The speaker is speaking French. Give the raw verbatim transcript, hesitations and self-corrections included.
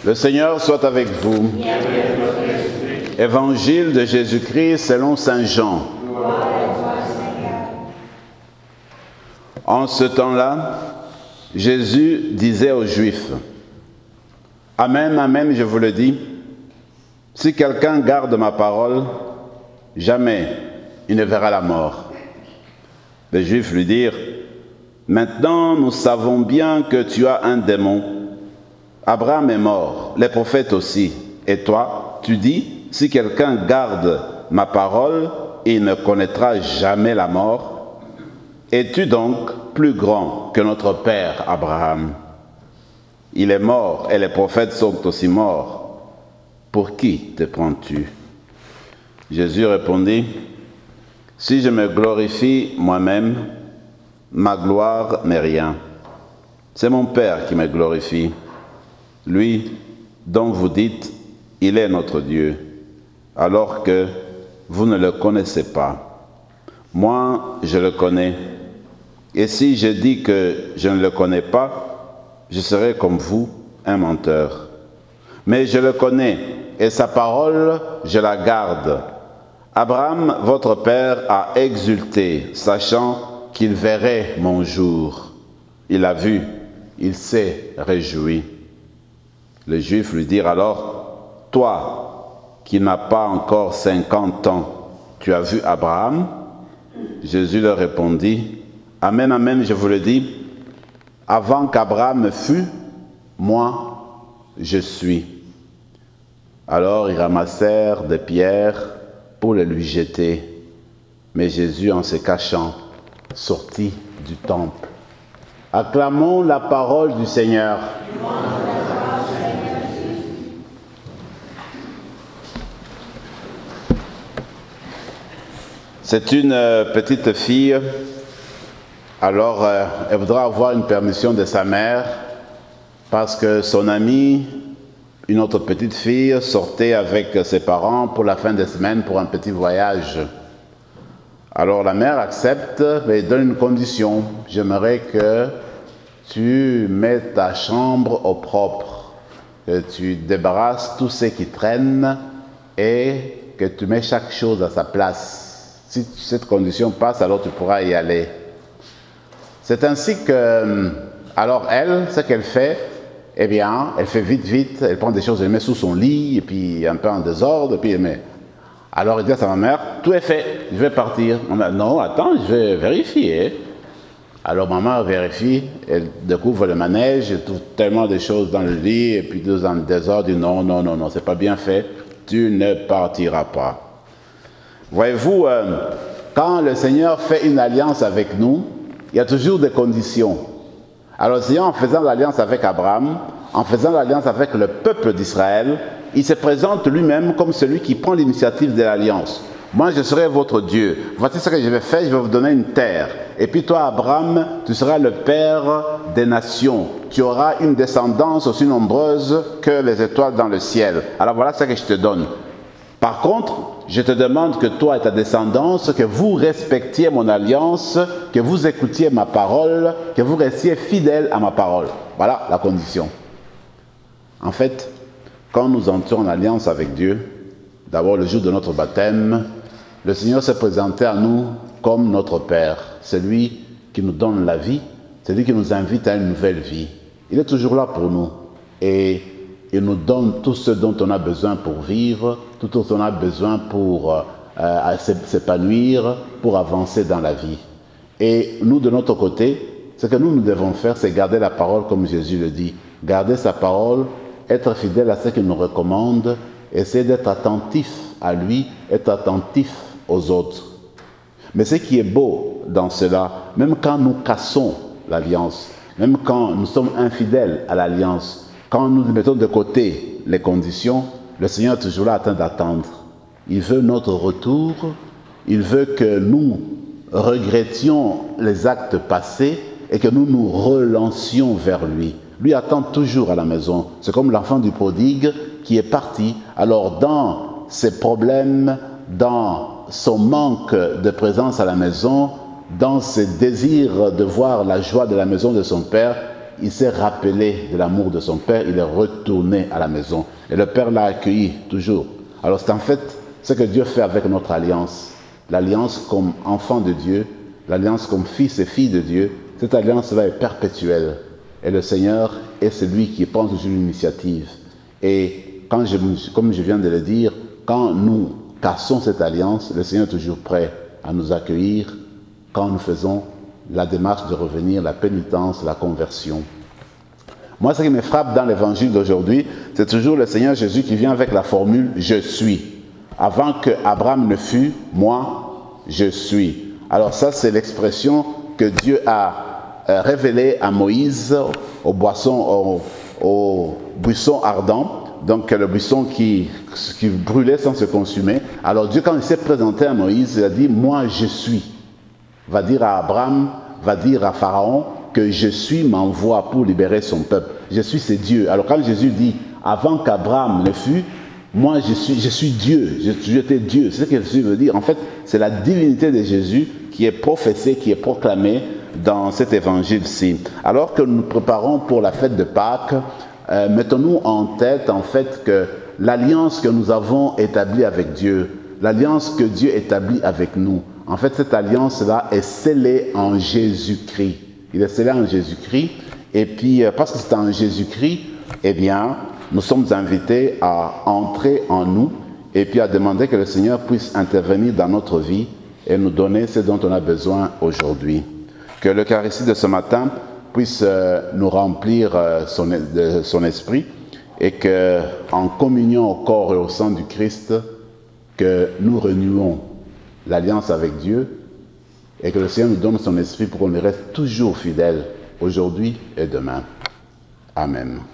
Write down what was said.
Le Seigneur soit avec vous. Évangile de Jésus-Christ selon saint Jean. En ce temps-là, Jésus disait aux Juifs, « Amen, amen, je vous le dis, si quelqu'un garde ma parole, jamais il ne verra la mort. » Les Juifs lui dirent, « Maintenant, nous savons bien que tu as un démon. Abraham est mort, les prophètes aussi. Et toi, tu dis, si quelqu'un garde ma parole, il ne connaîtra jamais la mort. Es-tu donc plus grand que notre père Abraham? Il est mort et les prophètes sont aussi morts. Pour qui te prends-tu? » Jésus répondit, « Si je me glorifie moi-même, ma gloire n'est rien. C'est mon Père qui me glorifie. Lui dont vous dites, il est notre Dieu, alors que vous ne le connaissez pas. Moi, je le connais. Et si je dis que je ne le connais pas, je serai comme vous, un menteur. Mais je le connais, et sa parole, je la garde. Abraham, votre père, a exulté, sachant qu'il verrait mon jour. Il a vu, il s'est réjoui. » Les Juifs lui dirent alors, « Toi, qui n'as pas encore cinquante ans, tu as vu Abraham ?» Jésus leur répondit, « Amen, amen, je vous le dis, avant qu'Abraham fût, moi, je suis. » Alors ils ramassèrent des pierres pour les lui jeter. Mais Jésus, en se cachant, sortit du temple. Acclamons la parole du Seigneur. C'est une euh, petite fille, alors euh, elle voudra avoir une permission de sa mère parce que son amie, une autre petite fille, sortait avec ses parents pour la fin de semaine pour un petit voyage. Alors la mère accepte, mais donne une condition. J'aimerais que tu mettes ta chambre au propre, que tu débarrasses tout ce qui traîne et que tu mets chaque chose à sa place. Si cette condition passe, alors tu pourras y aller. C'est ainsi que, alors elle, ce qu'elle fait, eh bien, elle fait vite, vite, elle prend des choses, elle met sous son lit, et puis un peu en désordre, et puis elle met. Alors elle dit à sa mère, tout est fait, je vais partir. On a, non, attends, je vais vérifier. Alors maman vérifie, elle découvre le manège, elle trouve tellement de choses dans le lit, et puis deux en désordre, elle dit non, non, non, non, c'est pas bien fait, tu ne partiras pas. Voyez-vous, euh, quand le Seigneur fait une alliance avec nous, il y a toujours des conditions. Alors le Seigneur, en faisant l'alliance avec Abraham, en faisant l'alliance avec le peuple d'Israël, il se présente lui-même comme celui qui prend l'initiative de l'alliance. Moi, je serai votre Dieu. Voici ce que je vais faire, je vais vous donner une terre. Et puis toi, Abraham, tu seras le père des nations. Tu auras une descendance aussi nombreuse que les étoiles dans le ciel. Alors voilà ce que je te donne. Par contre, je te demande que toi et ta descendance, que vous respectiez mon alliance, que vous écoutiez ma parole, que vous restiez fidèles à ma parole. Voilà la condition. En fait, quand nous entrons en alliance avec Dieu, d'abord le jour de notre baptême, le Seigneur s'est présenté à nous comme notre Père, celui qui nous donne la vie, celui qui nous invite à une nouvelle vie. Il est toujours là pour nous et il nous donne tout ce dont on a besoin pour vivre, tout ce dont on a besoin pour euh, s'épanouir, pour avancer dans la vie. Et nous, de notre côté, ce que nous, nous devons faire, c'est garder la parole comme Jésus le dit. Garder sa parole, être fidèle à ce qu'il nous recommande, essayer d'être attentif à lui, être attentif aux autres. Mais ce qui est beau dans cela, même quand nous cassons l'alliance, même quand nous sommes infidèles à l'alliance, quand nous mettons de côté les conditions, le Seigneur est toujours là en train d'attendre. Il veut notre retour, il veut que nous regrettions les actes passés et que nous nous relancions vers lui. Lui attend toujours à la maison. C'est comme l'enfant du prodigue qui est parti. Alors dans ses problèmes, dans son manque de présence à la maison, dans ses désirs de voir la joie de la maison de son père, il s'est rappelé de l'amour de son père, il est retourné à la maison. Et le père l'a accueilli toujours. Alors c'est en fait ce que Dieu fait avec notre alliance. L'alliance comme enfant de Dieu, l'alliance comme fils et fille de Dieu, cette alliance-là est perpétuelle. Et le Seigneur est celui qui prend toujours l'initiative. Et quand je, comme je viens de le dire, quand nous cassons cette alliance, le Seigneur est toujours prêt à nous accueillir quand nous faisons la démarche de revenir, la pénitence, la conversion. Moi, ce qui me frappe dans l'évangile d'aujourd'hui, c'est toujours le Seigneur Jésus qui vient avec la formule « je suis ». Avant que Abraham ne fût, moi, je suis. Alors ça, c'est l'expression que Dieu a euh, révélée à Moïse au, boisson, au, au buisson ardent, donc le buisson qui, qui brûlait sans se consumer. Alors Dieu, quand il s'est présenté à Moïse, il a dit « moi, je suis ». Va dire à Abraham, va dire à Pharaon que je suis m'envoie pour libérer son peuple. Je suis c'est Dieu. Alors quand Jésus dit, avant qu'Abraham ne fût, moi je suis, je suis Dieu, j'étais Dieu. C'est ce que Jésus veut dire. En fait, c'est la divinité de Jésus qui est professée, qui est proclamée dans cet évangile-ci. Alors que nous nous préparons pour la fête de Pâques, euh, mettons-nous en tête en fait que l'alliance que nous avons établie avec Dieu, l'alliance que Dieu établit avec nous, en fait, cette alliance-là est scellée en Jésus-Christ. Il est scellé en Jésus-Christ. Et puis, parce que c'est en Jésus-Christ, eh bien, nous sommes invités à entrer en nous et puis à demander que le Seigneur puisse intervenir dans notre vie et nous donner ce dont on a besoin aujourd'hui. Que l'Eucharistie de ce matin puisse nous remplir son, de son esprit et que, en communion au corps et au sang du Christ, que nous renouons l'alliance avec Dieu et que le Seigneur nous donne son esprit pour qu'on y reste toujours fidèle aujourd'hui et demain. Amen.